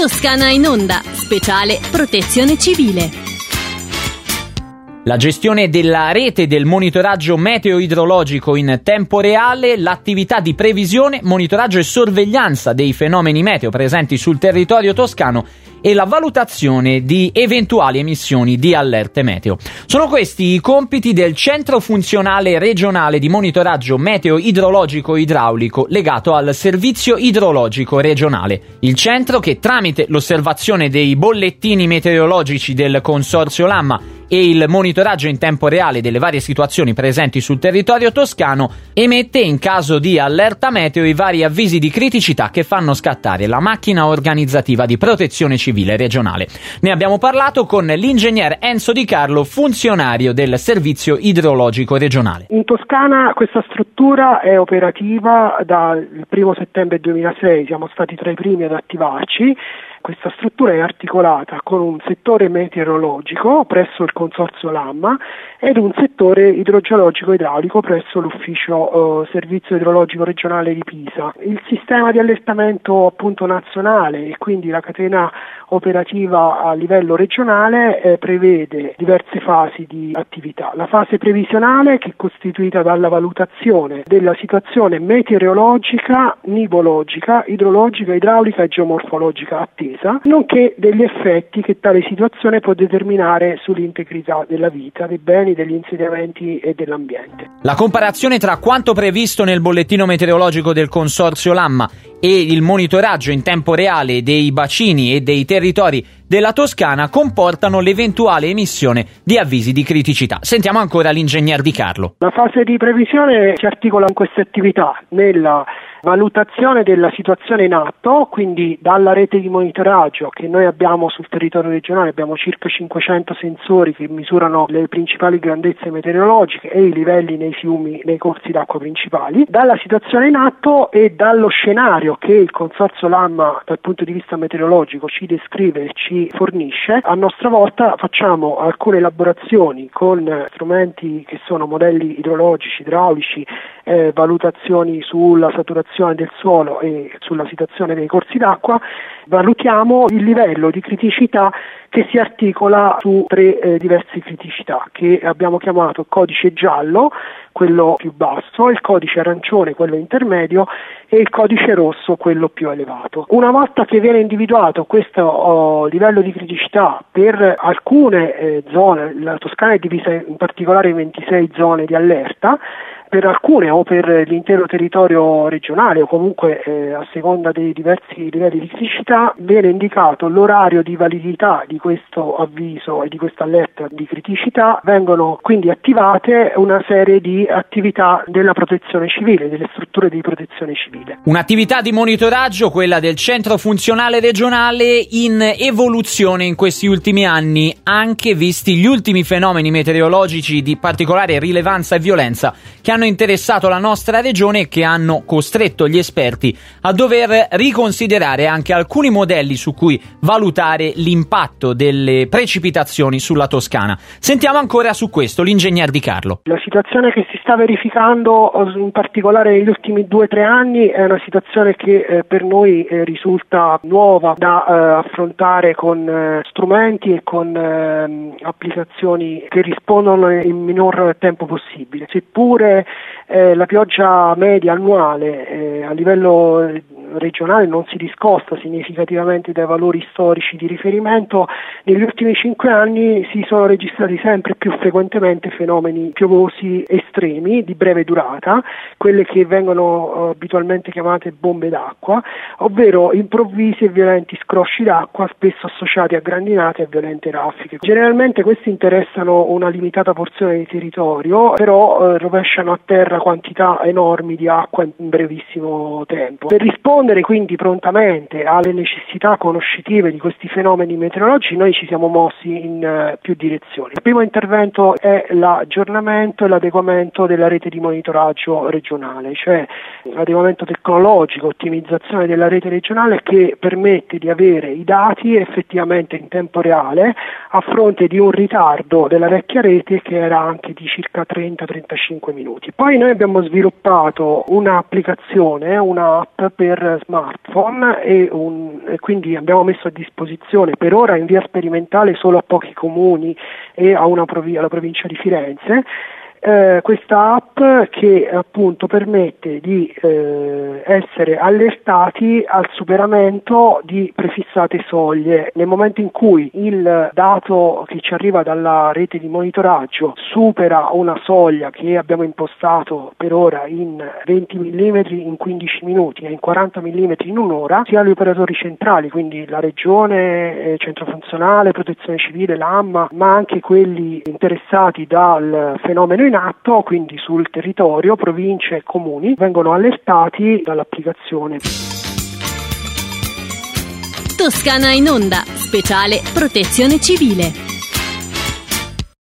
Toscana in onda, speciale protezione civile. La gestione della rete del monitoraggio meteo-idrologico in tempo reale, l'attività di previsione, monitoraggio e sorveglianza dei fenomeni meteo presenti sul territorio toscano e la valutazione di eventuali emissioni di allerte meteo. Sono questi i compiti del Centro Funzionale Regionale di Monitoraggio Meteo-Idrologico Idraulico legato al Servizio Idrologico Regionale. Il centro che tramite l'osservazione dei bollettini meteorologici del Consorzio Lamma e il monitoraggio in tempo reale delle varie situazioni presenti sul territorio toscano emette in caso di allerta meteo i vari avvisi di criticità che fanno scattare la macchina organizzativa di protezione civile regionale. Ne abbiamo parlato con l'ingegner Enzo Di Carlo, funzionario del servizio idrologico regionale. In Toscana questa struttura è operativa dal 1 settembre 2006, siamo stati tra i primi ad attivarci. Questa struttura è articolata con un settore meteorologico presso il Consorzio Lamma ed un settore idrogeologico idraulico presso l'ufficio Servizio Idrologico Regionale di Pisa. Il sistema di allertamento appunto nazionale e quindi la catena operativa a livello regionale prevede diverse fasi di attività. La fase previsionale, che è costituita dalla valutazione della situazione meteorologica, nivologica, idrologica, idraulica e geomorfologica attesa, nonché degli effetti che tale situazione può determinare sull'integrità della vita, dei beni, degli insediamenti e dell'ambiente. La comparazione tra quanto previsto nel bollettino meteorologico del Consorzio Lamma e il monitoraggio in tempo reale dei bacini e dei territori della Toscana comportano l'eventuale emissione di avvisi di criticità. Sentiamo ancora l'ingegner Di Carlo. La fase di previsione si articola in queste attività nella valutazione della situazione in atto, quindi dalla rete di monitoraggio che noi abbiamo sul territorio regionale, abbiamo circa 500 sensori che misurano le principali grandezze meteorologiche e i livelli nei fiumi, nei corsi d'acqua principali, dalla situazione in atto e dallo scenario che il Consorzio Lamma dal punto di vista meteorologico ci descrive e ci fornisce. A nostra volta facciamo alcune elaborazioni con strumenti che sono modelli idrologici, idraulici, valutazioni sulla saturazione del suolo e sulla situazione dei corsi d'acqua. Valutiamo il livello di criticità che si articola su tre diverse criticità che abbiamo chiamato codice giallo, quello più basso, il codice arancione, quello intermedio, e il codice rosso, quello più elevato. Una volta che viene individuato questo livello di criticità per alcune zone, la Toscana è divisa in particolare in 26 zone di allerta, per alcune o per l'intero territorio regionale o comunque a seconda dei diversi livelli di criticità viene indicato l'orario di validità di questo avviso e di questa allerta di criticità. Vengono quindi attivate una serie di attività della protezione civile, delle strutture di protezione civile. Un'attività di monitoraggio, quella del Centro Funzionale Regionale, in evoluzione in questi ultimi anni, anche visti gli ultimi fenomeni meteorologici di particolare rilevanza e violenza che hanno interessato la nostra regione e che hanno costretto gli esperti a dover riconsiderare anche alcuni modelli su cui valutare l'impatto delle precipitazioni sulla Toscana. Sentiamo ancora su questo l'ingegner Di Carlo. La situazione che si sta verificando in particolare negli ultimi 2-3 anni è una situazione che per noi risulta nuova da affrontare con strumenti e con applicazioni che rispondono in minor tempo possibile. Seppure la pioggia media annuale a livello regionale non si discosta significativamente dai valori storici di riferimento, negli ultimi 5 anni si sono registrati sempre più frequentemente fenomeni piovosi estremi di breve durata, quelle che vengono abitualmente chiamate bombe d'acqua, ovvero improvvisi e violenti scrosci d'acqua spesso associati a grandinate e violente raffiche. Generalmente questi interessano una limitata porzione di territorio, però rovesciano a terra quantità enormi di acqua in brevissimo tempo. Per rispondere quindi prontamente alle necessità conoscitive di questi fenomeni meteorologici noi ci siamo mossi in più direzioni. Il primo intervento è l'aggiornamento e l'adeguamento della rete di monitoraggio regionale, cioè l'adeguamento tecnologico, ottimizzazione della rete regionale che permette di avere i dati effettivamente in tempo reale a fronte di un ritardo della vecchia rete che era anche di circa 30-35 minuti. dati. Poi noi abbiamo sviluppato un'applicazione, un'app per smartphone e quindi abbiamo messo a disposizione per ora in via sperimentale solo a pochi comuni e alla provincia di Firenze. Questa app che appunto permette di essere allertati al superamento di prefissate soglie. Nel momento in cui il dato che ci arriva dalla rete di monitoraggio supera una soglia che abbiamo impostato per ora in 20 mm in 15 minuti e in 40 mm in un'ora, sia gli operatori centrali, quindi la regione, centro funzionale, protezione civile, l'AMMA, ma anche quelli interessati dal fenomeno in atto, quindi sul territorio, province e comuni, vengono allertati dall'applicazione. Toscana in onda, speciale protezione civile.